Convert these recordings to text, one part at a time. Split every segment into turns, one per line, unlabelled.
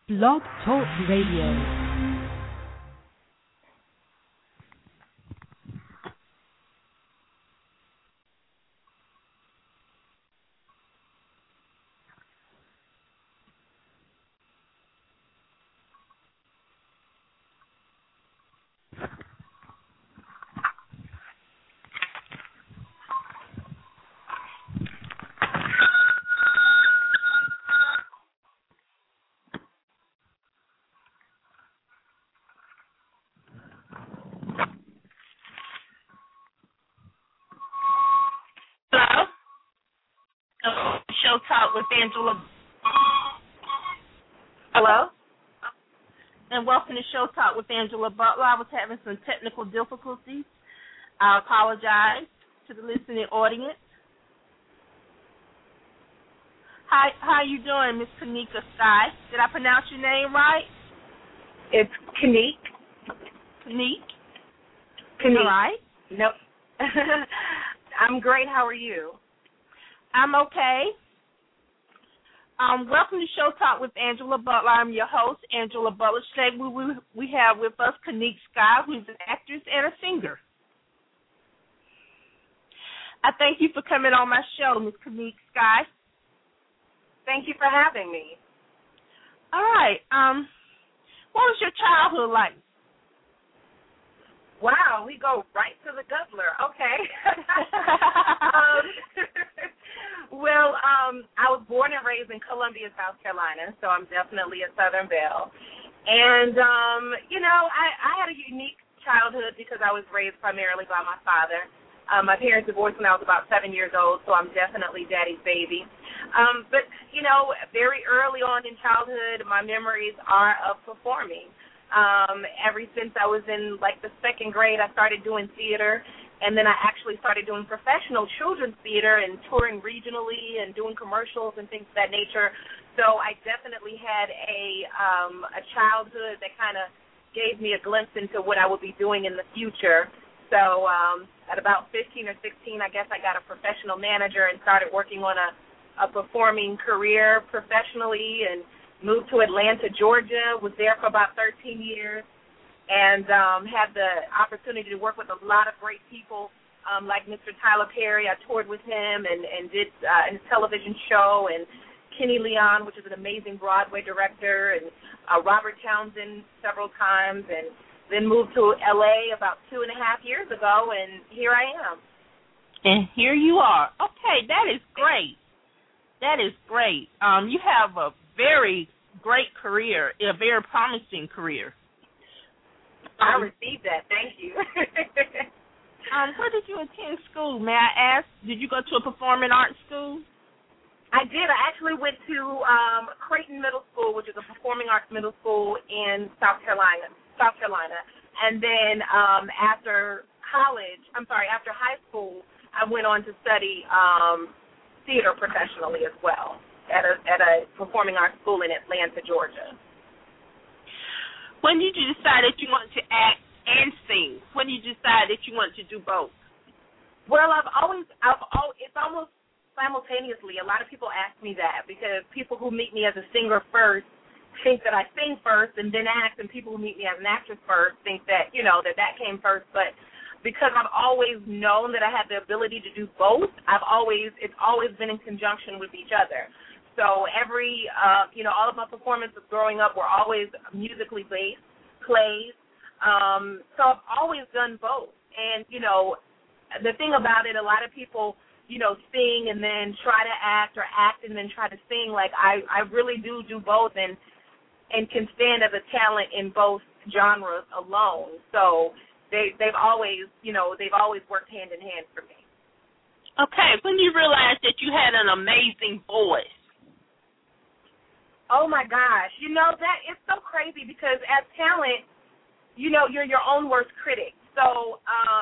Blog Talk Radio.
Show Talk with Angela. Hello? And welcome to Show Talk with Angela Butler. I was having some technical difficulties. I apologize to the listening audience. Hi, how you doing, Miss Kanika Sky? Did I pronounce your name right?
It's Kanique.
Kanique?
Kanique.
All right.
Nope. I'm great. How are you?
I'm okay. Welcome to Show Talk with Angela Butler. I'm your host, Angela Butler. Today we have with us Kanique Sky, who's an actress and a singer. I thank you for coming on my show, Miss Kanique Sky.
Thank you for having me.
All right. What was your childhood like?
Wow, we go right to the guzzler. Okay. I was born and raised in Columbia, South Carolina, so I'm definitely a Southern belle. And, I had a unique childhood because I was raised primarily by my father. My parents divorced when I was about 7 years old, so I'm definitely daddy's baby. But very early on in childhood, my memories are of performing. Ever since I was in, the second grade, I started doing theater, and then I actually started doing professional children's theater and touring regionally and doing commercials and things of that nature. So I definitely had a childhood that kind of gave me a glimpse into what I would be doing in the future. So at about 15 or 16, I guess I got a professional manager and started working on a performing career professionally and moved to Atlanta, Georgia, was there for about 13 years, and had the opportunity to work with a lot of great people like Mr. Tyler Perry. I toured with him and did his television show, and Kenny Leon, which is an amazing Broadway director, and Robert Townsend several times, and then moved to L.A. about 2.5 years ago, and here I am.
And here you are. Okay, that is great. That is great. You have a very great career, a very promising career.
I received that. Thank you.
Where did you attend school? May I ask? Did you go to a performing arts school?
I did. I actually went to Creighton Middle School, which is a performing arts middle school in South Carolina. And then after high school, I went on to study theater professionally as well at a performing arts school in Atlanta, Georgia.
When did you decide that you wanted to act and sing? When did you decide that you wanted to do both?
Well, it's almost simultaneously. A lot of people ask me that because people who meet me as a singer first think that I sing first and then act, and people who meet me as an actress first think that, that came first. But because I've always known that I had the ability to do both, it's always been in conjunction with each other. So all of my performances growing up were always musically based, plays. So I've always done both. And, the thing about it, a lot of people, sing and then try to act, or act and then try to sing. I really do both and can stand as a talent in both genres alone. So they've always worked hand in hand for me.
Okay, when you realized that you had an amazing voice?
Oh, my gosh. That it's so crazy because as talent, you're your own worst critic. So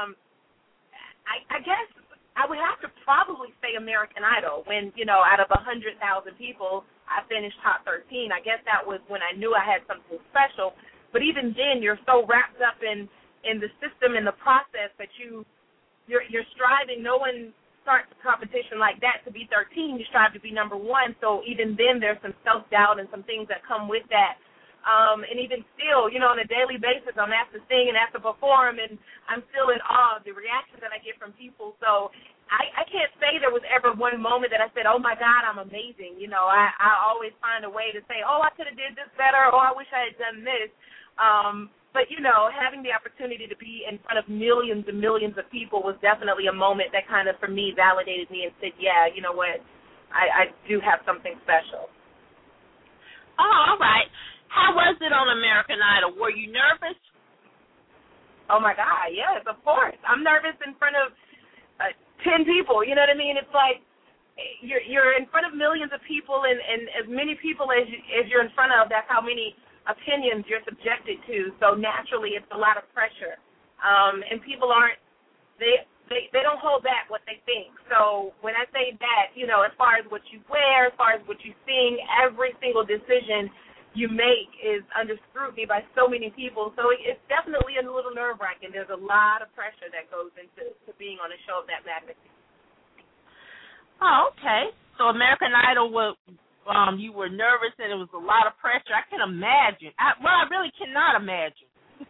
I guess I would have to probably say American Idol when, out of 100,000 people, I finished top 13. I guess that was when I knew I had something special. But even then, you're so wrapped up in the system and the process that you're striving. No one starts a competition like that to be 13. You strive to be number one. So even then, there's some self-doubt and some things that come with that. And even still, on a daily basis, I'm asked to sing and asked to perform, and I'm still in awe of the reaction that I get from people. So I can't say there was ever one moment that I said, oh, my God, I'm amazing. I always find a way to say, oh, I could have did this better, or I wish I had done this. But, having the opportunity to be in front of millions and millions of people was definitely a moment that kind of, for me, validated me and said, yeah, you know what, I do have something special.
Oh, all right. How was it on American Idol? Were you nervous?
Oh, my God, yes, of course. I'm nervous in front of 10 people, you know what I mean? It's like you're in front of millions of people, and as many people as you're in front of, that's how many opinions you're subjected to. So naturally, it's a lot of pressure. And people they don't hold back what they think. So when I say that, as far as what you wear, as far as what you sing, every single decision you make is under scrutiny by so many people. So it's definitely a little nerve-wracking. There's a lot of pressure that goes into being on a show of that magnitude.
Oh, okay. So American Idol you were nervous and it was a lot of pressure. I can imagine. I really cannot imagine.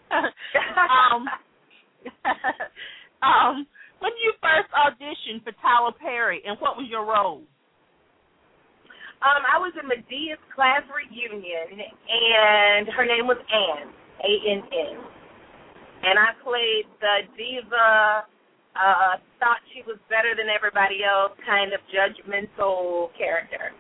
When did you first audition for Tyler Perry, and what was your role?
I was in Medea's class reunion, and her name was Ann, A-N-N. And I played the diva, thought she was better than everybody else, kind of judgmental character.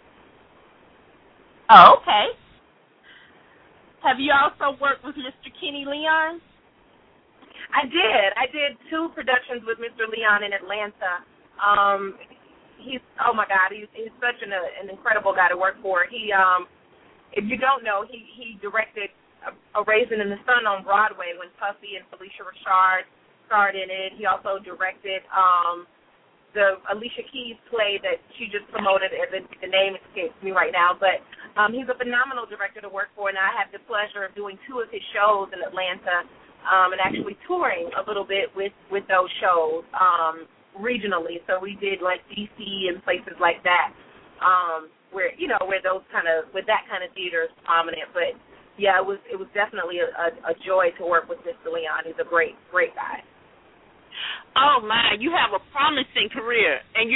Oh, okay. Have you also worked with Mr. Kenny Leon?
I did 2 productions with Mr. Leon in Atlanta. He's such an incredible guy to work for. He, if you don't know, he directed A Raisin in the Sun on Broadway when Puffy and Felicia Rashad starred in it. He also directed the Alicia Keys play that she just promoted. The name escapes me right now, but he's a phenomenal director to work for, and I had the pleasure of doing 2 of his shows in Atlanta, and actually touring a little bit with those shows. Regionally, so we did like DC and places like that, where that kind of theater is prominent. But yeah, it was definitely a joy to work with Mr. Leon. He's a great guy.
Oh my, you have a promising career, and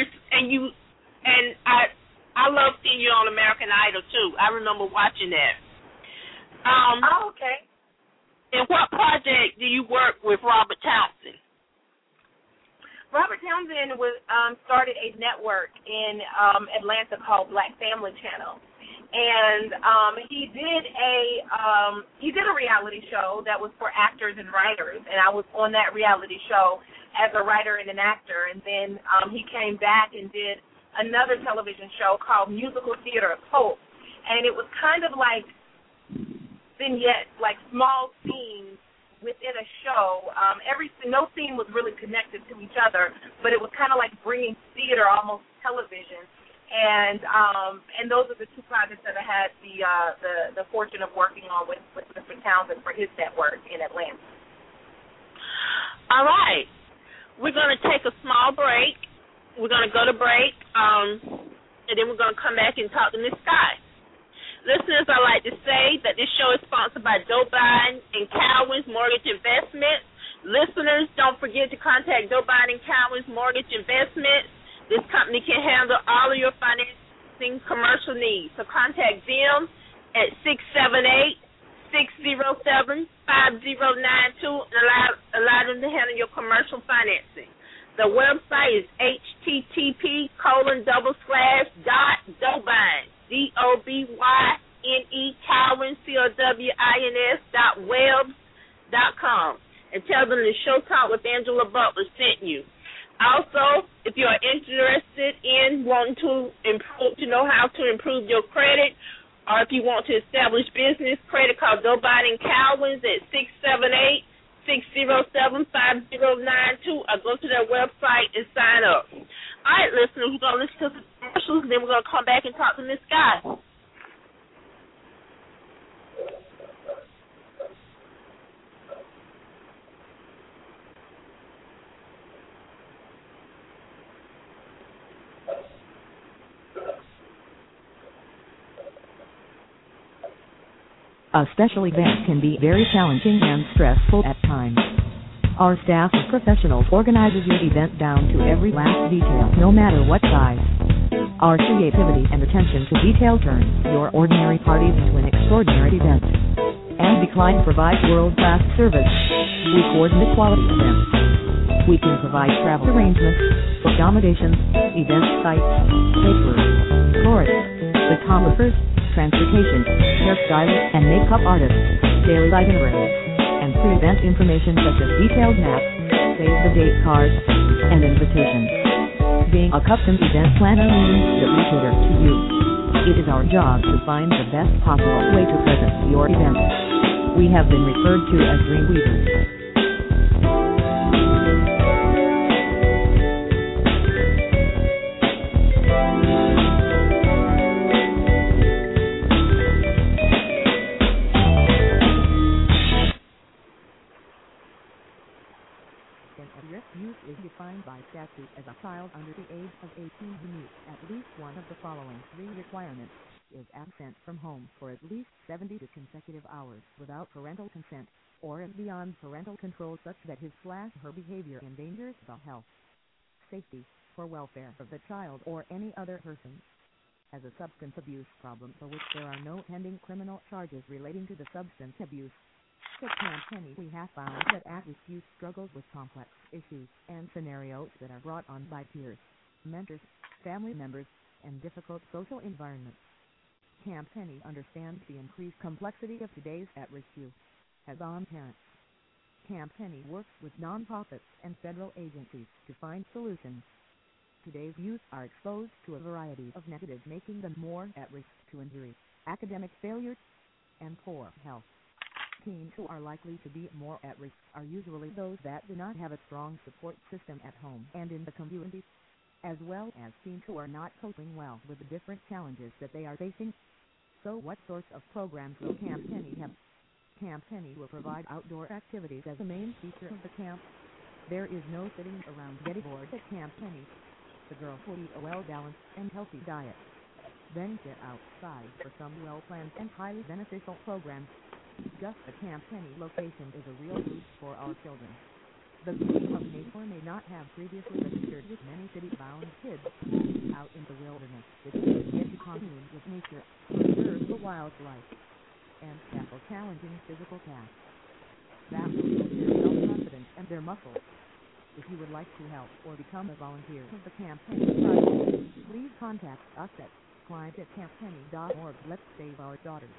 I love seeing you on American Idol too. I remember watching that.
Okay.
In what project do you work with Robert Townsend?
Robert Townsend started a network in Atlanta called Black Family Channel, and he did a reality show that was for actors and writers, and I was on that reality show as a writer and an actor, and then he came back and did another television show called Musical Theater of Hope, and it was kind of like vignettes, like small scenes within a show. No scene was really connected to each other, but it was kind of like bringing theater almost to television. And those are the 2 projects that I had the fortune of working on with Mr. Townsend for his network in Atlanta.
All right. We're going to take a small break. We're going to go to break, and then we're going to come back and talk to Ms. Scott. Listeners, I'd like to say that this show is sponsored by Dobine and Cowan's Mortgage Investments. Listeners, don't forget to contact Dobine and Cowan's Mortgage Investments. This company can handle all of your financing commercial needs. So contact them at 678-607-5092 and allow them to handle your commercial financing. The website is http://.dobine, DOBYNE, Cowins, COWINS.webs.com, and tell them the Show Talk with Angela Butler sent you. Also, if you are interested in wanting to know how to improve your credit, or if you want to establish business credit, call Dobine and Cowins at 678-607-5092, or go to their website and sign up. All right, listeners, we're going to listen to some commercials, and then we're going to come back and talk to Miss Guy.
A special event can be very challenging and stressful at times. Our staff of professionals organizes your event down to every last detail, no matter what size. Our creativity and attention to detail turns your ordinary parties into an extraordinary event. And Decline provides world-class service. We coordinate quality events. We can provide travel arrangements, accommodations, event sites, caterers, florists, photographers, transportation, hairstylists and makeup artists, daily itineraries, and pre-event information such as detailed maps, save-the-date cards, and invitations. Being a custom event planner means that we cater to you. It is our job to find the best possible way to present your event. We have been referred to as Dreamweavers. Youth is defined by statute as a child under the age of 18 who meets at least one of the following three requirements: is absent from home for at least 72 consecutive hours without parental consent, or is beyond parental control such that his/her behavior endangers the health, safety, or welfare of the child or any other person. Has a substance abuse problem for which there are no pending criminal charges relating to the substance abuse. At Camp Penny, we have found that at-risk youth struggles with complex issues and scenarios that are brought on by peers, mentors, family members, and difficult social environments. Camp Penny understands the increased complexity of today's at-risk youth as on parents. Camp Penny works with nonprofits and federal agencies to find solutions. Today's youth are exposed to a variety of negatives, making them more at risk to injury, academic failure, and poor health. Teens who are likely to be more at risk are usually those that do not have a strong support system at home and in the community, as well as teens who are not coping well with the different challenges that they are facing. So what sorts of programs will Camp Penny have? Camp Penny will provide outdoor activities as a main feature of the camp. There is no sitting around getting bored at Camp Penny. The girls will eat a well-balanced and healthy diet. Then get outside for some well-planned and highly beneficial programs. Just the Camp Penny location is a real boost for our children. The group of nature may not have previously registered with many city-bound kids. Out in the wilderness, the kids get to commune with nature, observe the wildlife, and tackle challenging physical tasks. That will build their self-confidence and their muscles. If you would like to help or become a volunteer of the Camp Penny project, please contact us at client@camppenny.org. Let's save our daughters.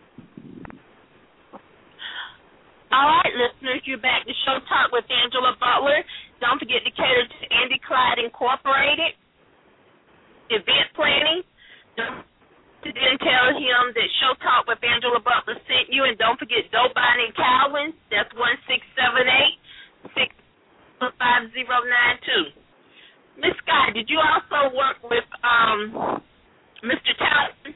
All right, listeners, you're back to Show Talk with Angela Butler. Don't forget to cater to Andy Clyde Incorporated. Event planning. Don't then tell him that Show Talk with Angela Butler sent you. And don't forget Dobine and Cowens. That's 1-678-65092. Miss Scott, did you also work with Mr. Townsend?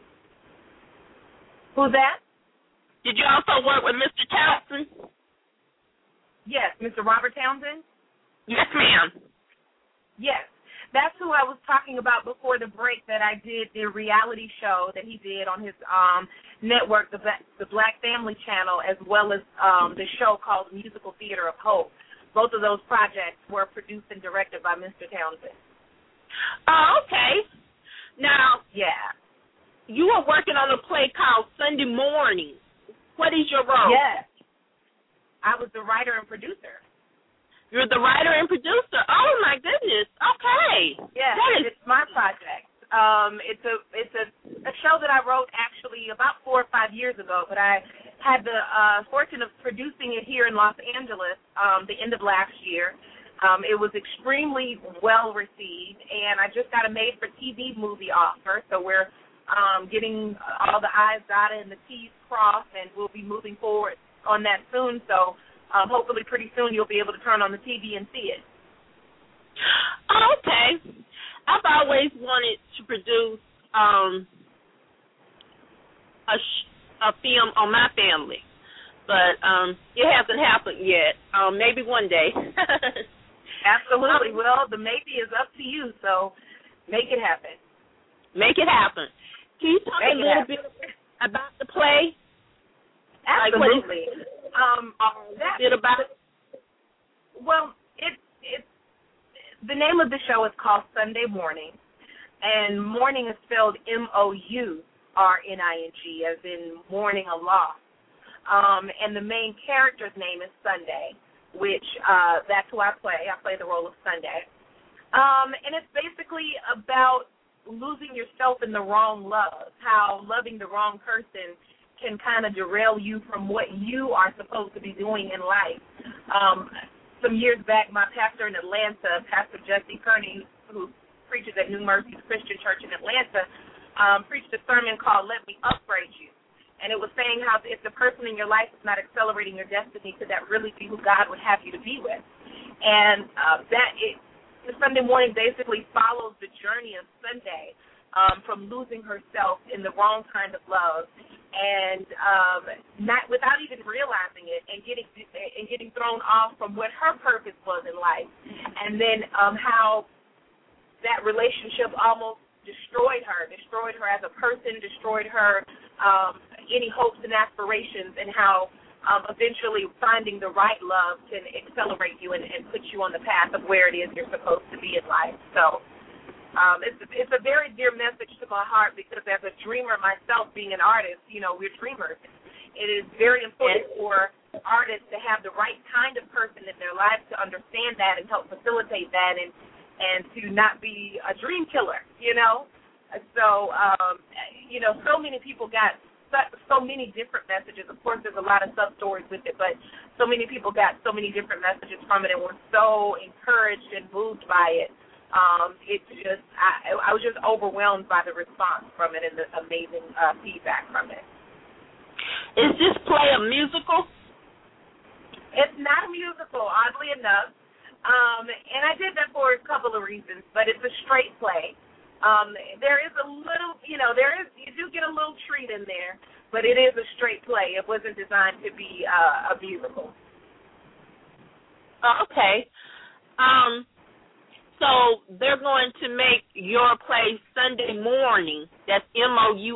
Who's that?
Did you also work with Mr. Townsend?
Yes, Mr. Robert Townsend?
Yes, ma'am.
Yes. That's who I was talking about before the break, that I did the reality show that he did on his network, the Black Family Channel, as well as the show called Musical Theater of Hope. Both of those projects were produced and directed by Mr. Townsend.
Oh, okay. Now,
yeah,
you are working on a play called Sunday Morning. What is your role?
Yes. I was the writer and producer.
You're the writer and producer. Oh, my goodness. Okay.
Yeah, it's my project. It's a show that I wrote actually about 4 or 5 years ago, but I had the fortune of producing it here in Los Angeles the end of last year. It was extremely well received, and I just got a made-for-TV movie offer, so we're getting all the I's dotted and the T's crossed, and we'll be moving forward on that soon. So hopefully pretty soon you'll be able to turn on the TV and see it.
Okay. I've always wanted to produce a film on my family, but it hasn't happened yet. Maybe one day.
Absolutely. Well, the maybe is up to you, so make it happen.
Make it happen. Can you talk a little bit about the play?
Absolutely.
It about?
Well, the name of the show is called Sunday Morning, and morning is spelled MOURNING, as in mourning a loss. And the main character's name is Sunday, which that's who I play. I play the role of Sunday. And it's basically about losing yourself in the wrong love, how loving the wrong person can kind of derail you from what you are supposed to be doing in life. Some years back, my pastor in Atlanta, Pastor Jesse Kearney, who preaches at New Mercies Christian Church in Atlanta, preached a sermon called Let Me Upgrade You. And it was saying how if the person in your life is not accelerating your destiny, could that really be who God would have you to be with? And the Sunday Morning basically follows the journey of Sunday from losing herself in the wrong kind of love and not without even realizing it and getting thrown off from what her purpose was in life. And then how that relationship almost destroyed her as a person, destroyed her any hopes and aspirations, and how eventually finding the right love can accelerate you and put you on the path of where it is you're supposed to be in life. So it's a very dear message to my heart, because as a dreamer myself, being an artist, we're dreamers. It is very important for artists to have the right kind of person in their lives to understand that and help facilitate that and to not be a dream killer, So, so many people got so many different messages. Of course, there's a lot of sub-stories with it, but so many people got so many different messages from it and were so encouraged and moved by it. I was just overwhelmed by the response from it and the amazing feedback from it.
Is this play a musical?
It's not a musical, oddly enough. And I did that for a couple of reasons, but it's a straight play. There is a little, you do get a little treat in there, but it is a straight play. It wasn't designed to be a musical.
Okay. So they're going to make your play Sunday Morning, that's MOURNING,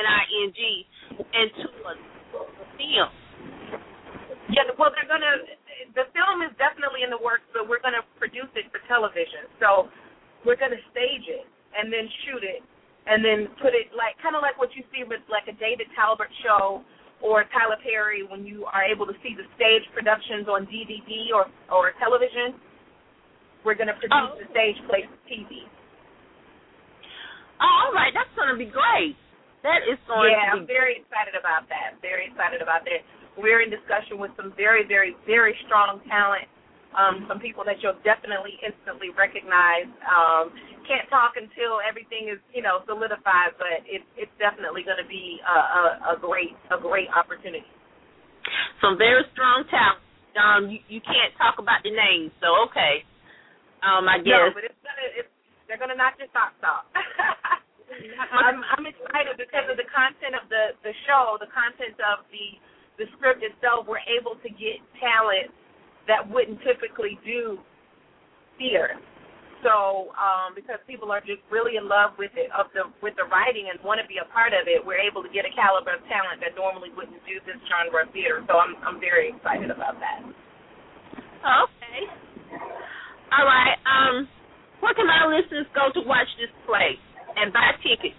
into a film.
Yeah, well, the film is definitely in the works, but we're going to produce it for television. So we're going to stage it and then shoot it and then put it kind of like what you see with like a David Talbot show or Tyler Perry when you are able to see the stage productions on DVD or television. We're going to produce the stage play for TV.
Oh, all right. That's going to be great. That is going to be...
I'm very excited about that. Very excited about that. We're in discussion with some very, very, very strong talent, some people that you'll definitely instantly recognize. Can't talk until everything is, solidified, but it's definitely going to be a great opportunity.
Some very strong talent. You can't talk about the names, so okay. I guess.
No, but they're gonna knock your socks off. I'm excited because of the content of the show, the content of the script itself. We're able to get talent that wouldn't typically do theater. So because people are just really in love with it, with the writing, and want to be a part of it, we're able to get a caliber of talent that normally wouldn't do this genre of theater. So I'm very excited about that.
Okay. All right. Where can our listeners go to watch this play and buy tickets?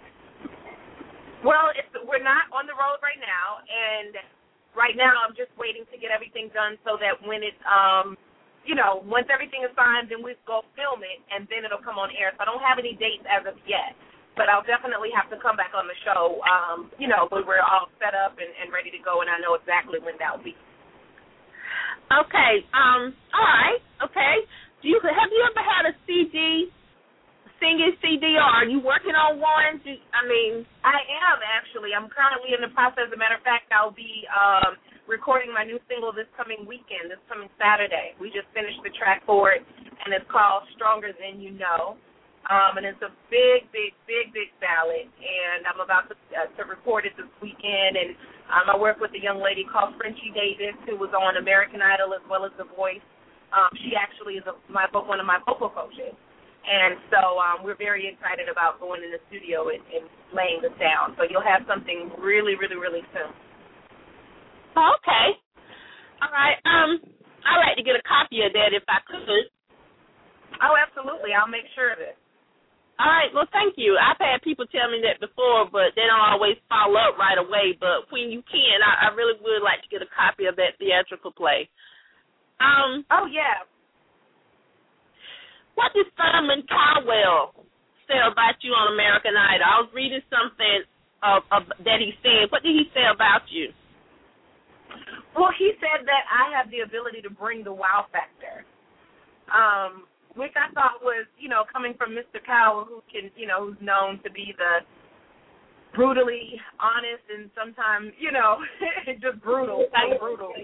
Well, we're not on the road right now, and right now I'm just waiting to get everything done so that when it's, once everything is signed, then we go film it, and then it'll come on air. So I don't have any dates as of yet, but I'll definitely have to come back on the show, when we're all set up and ready to go, and I know exactly when that'll be.
Okay. All right. Okay. Have you ever had a singing CD, or are you working on one?
I am, actually. I'm currently in the process. As a matter of fact, I'll be recording my new single this coming weekend, this coming Saturday. We just finished the track for it, and it's called Stronger Than You Know. And it's a big, big, big, big ballad, and I'm about to record it this weekend. And I work with a young lady called Frenchie Davis, who was on American Idol as well as The Voice. She actually is one of my vocal coaches. And so we're very excited about going in the studio and laying this down. So you'll have something really, really, really soon.
Okay. All right. I'd like to get a copy of that if I could.
Oh, absolutely. I'll make sure of it.
All right. Well, thank you. I've had people tell me that before, but they don't always follow up right away. But when you can, I really would like to get a copy of that theatrical play.
Oh, yeah.
What did Simon Cowell say about you on American Idol? I was reading something that he said. What did he say about you?
Well, he said that I have the ability to bring the wow factor, which I thought was, coming from Mr. Cowell, who's known to be the brutally honest and sometimes, just brutal. Brutal.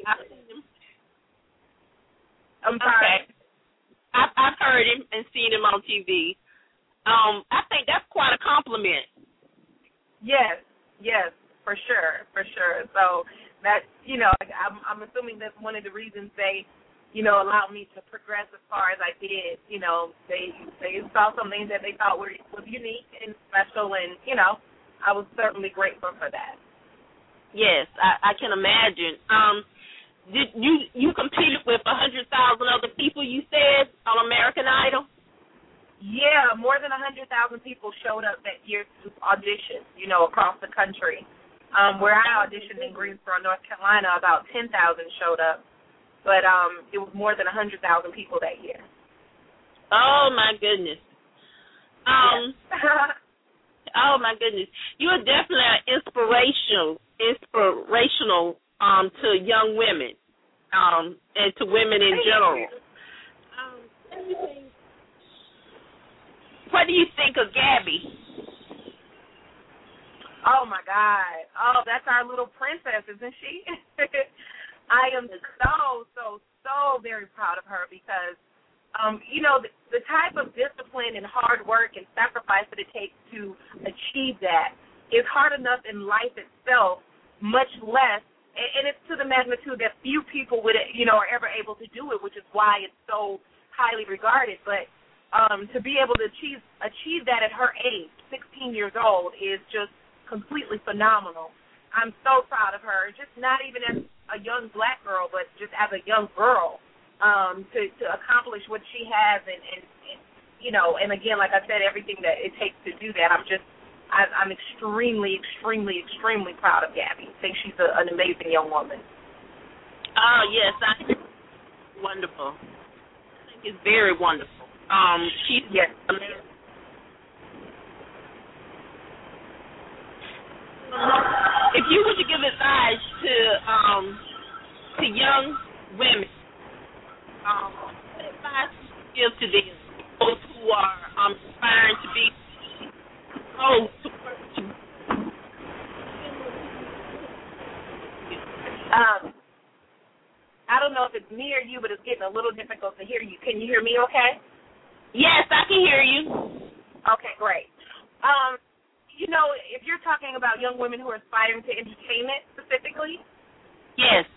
I'm sorry.
Okay. I've heard him and seen him on TV. I think that's quite a compliment.
Yes, for sure. So that, I'm assuming that's one of the reasons they, allowed me to progress as far as I did. They saw something that they thought was unique and special, and, I was certainly grateful for that.
Yes, I can imagine. Did you competed with 100,000 other people, you said, on American Idol?
Yeah, more than 100,000 people showed up that year to audition, across the country. Where I auditioned in Greensboro, North Carolina, about 10,000 showed up. But it was more than 100,000 people that year.
Oh, my goodness. Oh, my goodness. You are definitely inspirational to young women and to women in general. What do you think of Gabby?
Oh, my God. Oh, that's our little princess, isn't she? I am so very proud of her because, the type of discipline and hard work and sacrifice that it takes to achieve that is hard enough in life itself, much less, and it's to the magnitude that few people would, are ever able to do it, which is why it's so highly regarded. But to be able to achieve that at her age, 16 years old, is just completely phenomenal. I'm so proud of her, just not even as a young black girl, but just as a young girl, to accomplish what she has, and again, like I said, everything that it takes to do that. I'm extremely, extremely, extremely proud of Gabby. I think she's an amazing young woman.
Oh, yes, wonderful. I think it's very wonderful. She's amazing. If you were to give advice to young women, what advice would you give to them, those who are aspiring to be
I don't know if it's me or you, but it's getting a little difficult to hear you. Can you hear me okay?
Yes, I can hear you.
Okay, great. If you're talking about young women who are aspiring to entertainment specifically.
Yes.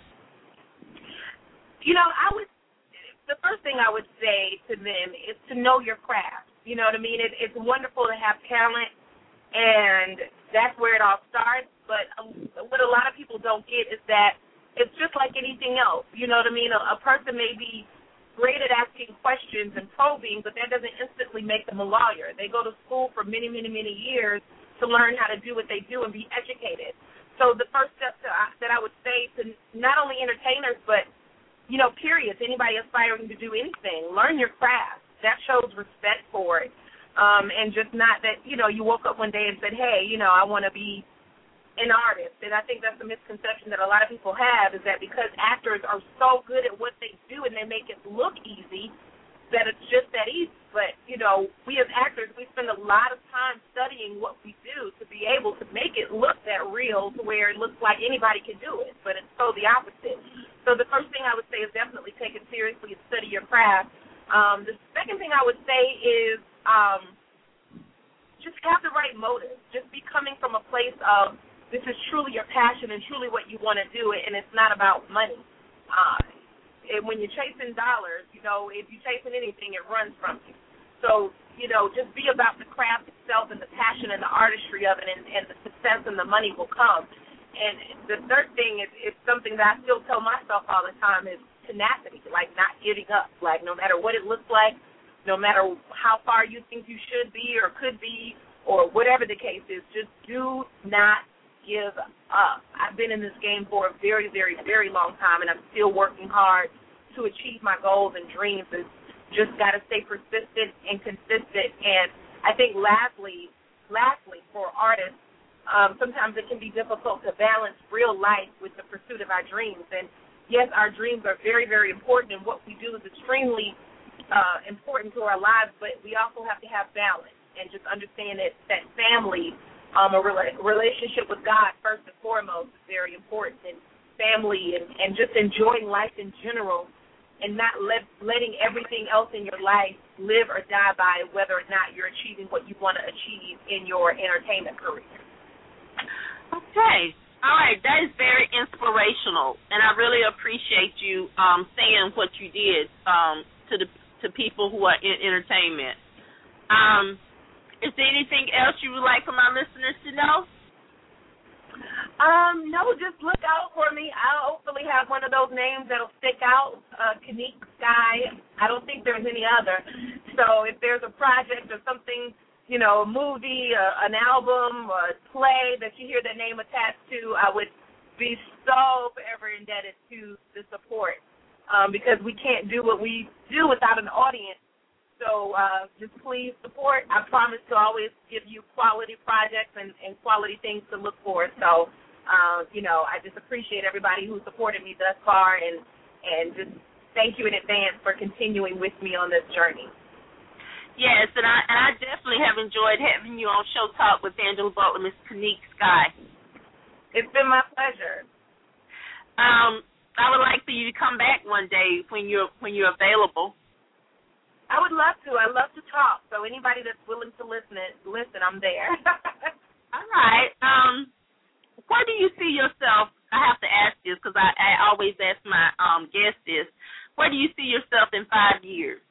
The first thing I would say to them is to know your craft. You know what I mean? It's wonderful to have talent, and that's where it all starts. But what a lot of people don't get is that it's just like anything else. You know what I mean? A person may be great at asking questions and probing, but that doesn't instantly make them a lawyer. They go to school for many, many, many years to learn how to do what they do and be educated. So the first step that I would say to not only entertainers, but, periods, anybody aspiring to do anything, learn your craft. That shows respect for it. And just not that, you woke up one day and said, hey, I want to be an artist. And I think that's a misconception that a lot of people have, is that because actors are so good at what they do and they make it look easy, that it's just that easy. But, we as actors, we spend a lot of time studying what we do to be able to make it look that real, to where it looks like anybody can do it. But it's so the opposite. So the first thing I would say is definitely take it seriously and study your craft. The second thing I would say is just have the right motive. Just be coming from a place of this is truly your passion and truly what you want to do, and it's not about money. And when you're chasing dollars, if you're chasing anything, it runs from you. So, just be about the craft itself and the passion and the artistry of it, and the success and the money will come. And the third thing is something that I still tell myself all the time is tenacity, like not giving up. Like no matter what it looks like, no matter how far you think you should be or could be or whatever the case is, just do not give up. I've been in this game for a very, very, very long time, and I'm still working hard to achieve my goals and dreams. It's just got to stay persistent and consistent. And I think lastly, for artists, sometimes it can be difficult to balance real life with the pursuit of our dreams. And yes, our dreams are very, very important, and what we do is extremely important to our lives, but we also have to have balance and just understand that family, a relationship with God first and foremost is very important, and family and just enjoying life in general and not letting everything else in your life live or die by whether or not you're achieving what you want to achieve in your entertainment career.
Okay. All right. That is very inspirational, and I really appreciate you saying what you did to people who are in entertainment. Is there anything else you would like for my listeners to know?
No, just look out for me. I'll hopefully have one of those names that'll stick out, Kanique Sky. I don't think there's any other. So if there's a project or something, a movie, an album, a play that you hear that name attached to, I would be so forever indebted to the support because we can't do what we do without an audience. So just please support. I promise to always give you quality projects and quality things to look for. So, I just appreciate everybody who supported me thus far and just thank you in advance for continuing with me on this journey.
Yes, and I definitely have enjoyed having you on Show Talk with Angela Butler, Miss Kanique Sky.
It's been my pleasure.
I would like for you to come back one day when you're available.
I would love to. I love to talk. So anybody that's willing to listen, I'm there.
All right. Where do you see yourself? I have to ask this because I always ask my guests this. Where do you see yourself in 5 years?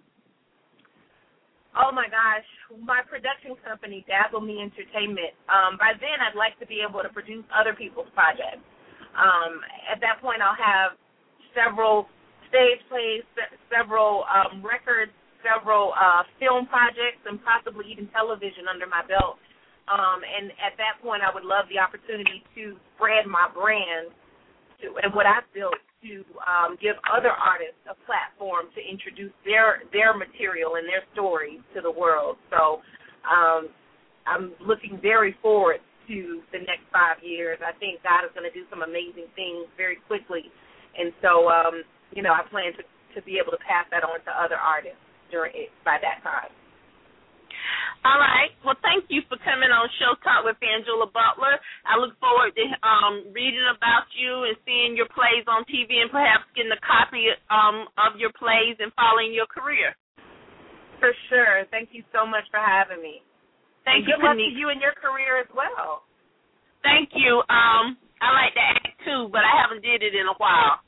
Oh, my gosh. My production company, Dazzle Me Entertainment, by then I'd like to be able to produce other people's projects. At that point, I'll have several stage plays, several records, several film projects, and possibly even television under my belt. And at that point, I would love the opportunity to spread my brand and what I've built to give other artists a platform to introduce their material and their stories to the world. So I'm looking very forward to the next 5 years. I think God is going to do some amazing things very quickly. And so, I plan to be able to pass that on to other artists by that time.
All right. Well, thank you for coming on Show Talk with Angela Butler. I look forward to reading about you and seeing your plays on TV and perhaps getting a copy of your plays and following your career.
For sure. Thank you so much for having me.
Thank you,
good luck to you in your career as well.
Thank you. I like to act too, but I haven't did it in a while.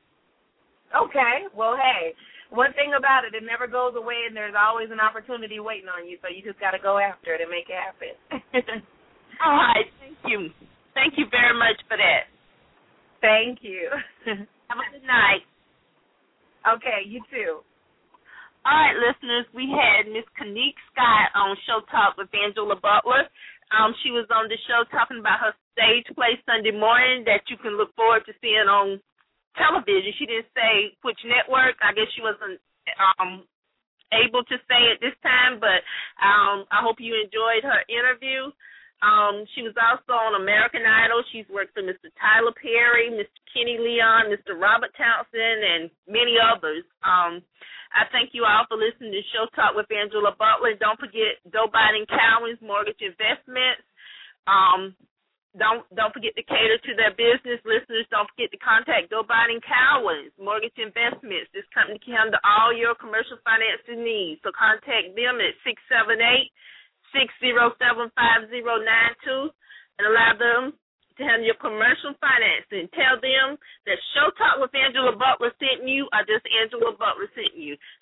Okay. Well, hey. One thing about it never goes away, and there's always an opportunity waiting on you, so you just got to go after it and make it happen.
All right. Thank you. Thank you very much for that.
Thank you.
Have a good night.
Okay, you too.
All right, listeners, we had Miss Kanique Sky on Show Talk with Angela Butler. She was on the show talking about her stage play Sunday morning that you can look forward to seeing on television. She didn't say which network. I guess she wasn't able to say at this time, but I hope you enjoyed her interview. She was also on American Idol. She's worked for Mr. Tyler Perry, Mr. Kenny Leon, Mr. Robert Townsend, and many others. I thank you all for listening to Show Talk with Angela Butler. Don't forget Doe Biden Cowens Mortgage Investments. Don't forget to cater to their business. Listeners, don't forget to contact Doe Biden Cowens Mortgage Investments. This company can handle all your commercial financing needs. So contact them at 678-607-5092 and allow them to handle your commercial financing. Tell them that Show Talk with Angela Butler sent you or just Angela Butler sent you.